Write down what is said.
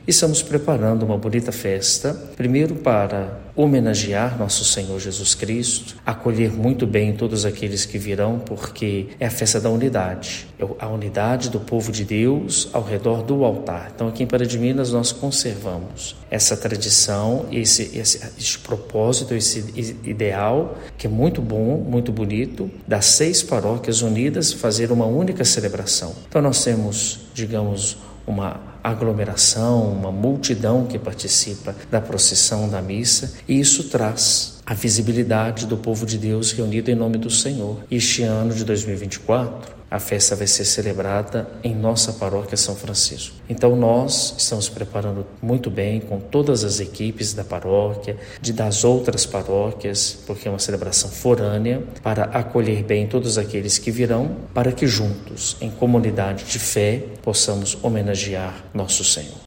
Estamos preparando uma bonita festa, primeiro para homenagear nosso Senhor Jesus Cristo, acolher muito bem todos aqueles que virão, porque é a festa da unidade, a unidade do povo de Deus ao redor do altar. Então aqui em Pará de Minas nós conservamos essa tradição, esse propósito, esse ideal, que é muito bom, muito bonito, das 6 paróquias unidas fazer uma única celebração. Então nós temos, digamos, uma aglomeração, uma multidão que participa da procissão da missa, e isso traz a visibilidade do povo de Deus reunido em nome do Senhor. Este ano de 2024, a festa vai ser celebrada em nossa paróquia São Francisco. Então nós estamos preparando muito bem com todas as equipes da paróquia, das outras paróquias, porque é uma celebração forânea, para acolher bem todos aqueles que virão, para que juntos, em comunidade de fé, possamos homenagear nosso Senhor.